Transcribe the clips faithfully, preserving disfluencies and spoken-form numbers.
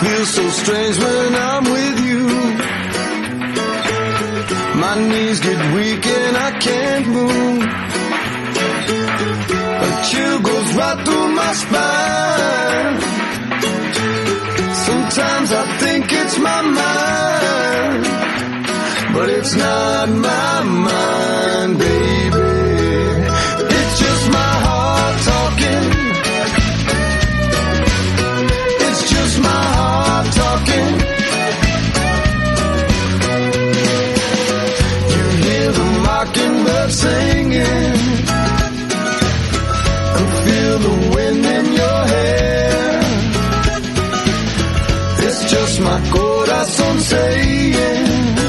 feels so strange when I'm with you. My knees get weak and I can't move. A chill goes right through my spine. Sometimes I think it's my mind, but it's not my mind, baby. It's just my heart talking. It's just my heart talking. You hear the mockingbird singing and feel the wind in your hair. It's just my corazón saying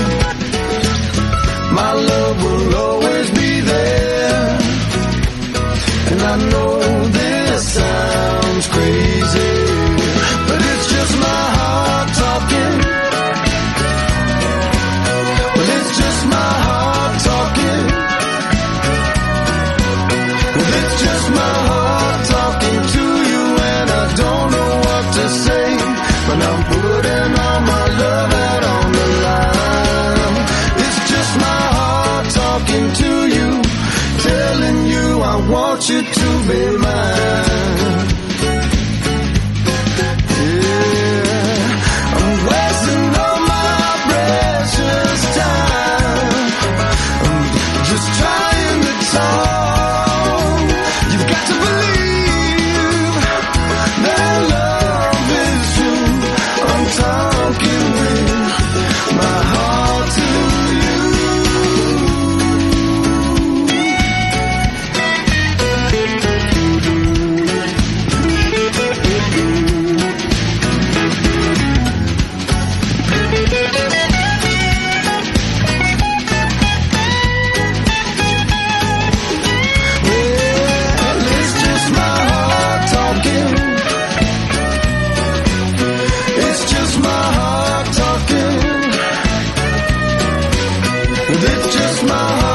my love will always be there. And I know this sounds crazy, but it's just my heart talking. Well, it's just my heart talking. Well, it's just my heart talking to you, and I don't know what to say, but I'm putting all my love out on the line. It's just my heart talking to you, telling you I want you to be mine. Yeah, I'm wasting all my precious time. I'm just trying to talk. You've got to believe that love is true. I'm talking with my heart to you. Well, it's just my heart talking. It's just my heart talking. It's just my heart.